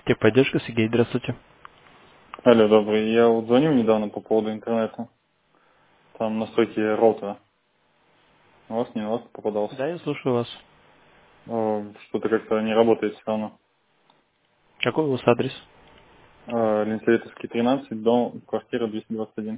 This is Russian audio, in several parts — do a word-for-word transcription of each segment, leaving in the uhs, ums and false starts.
Техподдержка, Сергей, здравствуйте. Алло, добрый. Я вот звонил недавно по поводу интернета. Там настройки роутера. У вас не на вас попадался. Да, я слушаю вас. Э, Что-то как-то не работает все равно. Какой у вас адрес? Э, Ленсоветовский тринадцать, дом, квартира двести двадцать один.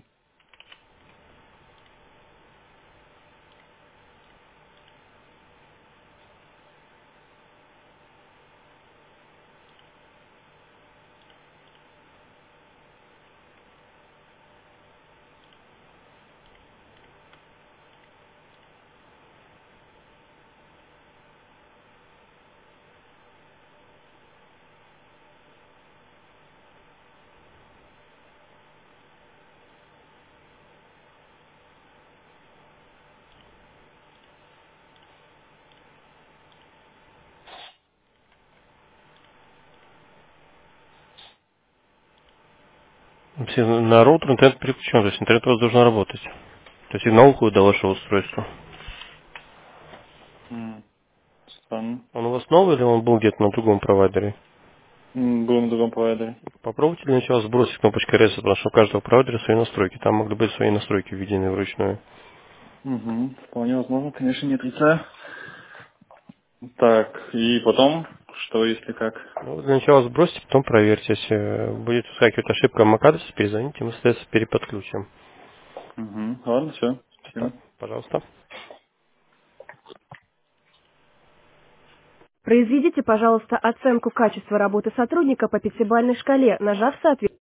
Все- На роутер интернет переключен, то есть интернет у вас должен работать. То есть сигнал уходит до вашего устройства. М, Странно. Он у вас новый или он был где-то на другом провайдере? М, Был на другом провайдере. Попробуйте для начала сбросить кнопочкой reset, потому что у каждого провайдера свои настройки. Там могли быть свои настройки введены вручную. Угу. Вполне возможно, конечно, не отрицаю. Так, и потом, что если как? Ну, для начала сбросьте, потом проверьте. Если будет какая-то ошибка MAC-адреса, перезвоните, мы, соответственно, переподключим. Угу. Ладно, все. Так, Спасибо. пожалуйста. Произведите, пожалуйста, оценку качества работы сотрудника по пятибалльной шкале, нажав соответствие.